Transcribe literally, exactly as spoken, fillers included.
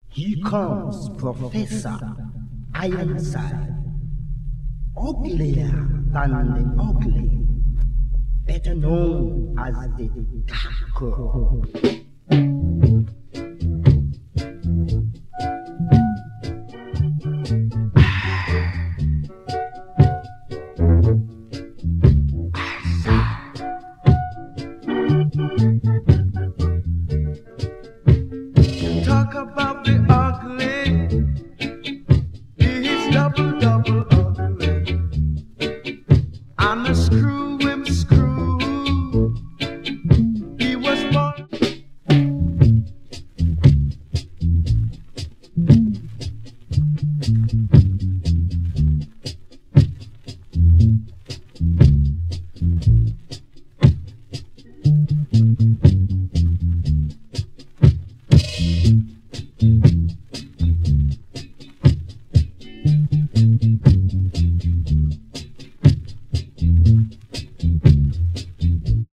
Here comes Professor Ironside, uglier than the ugly, better known as the Taco. Talk about the ugly, he's double, double ugly. I'm a screw him screw, he was born.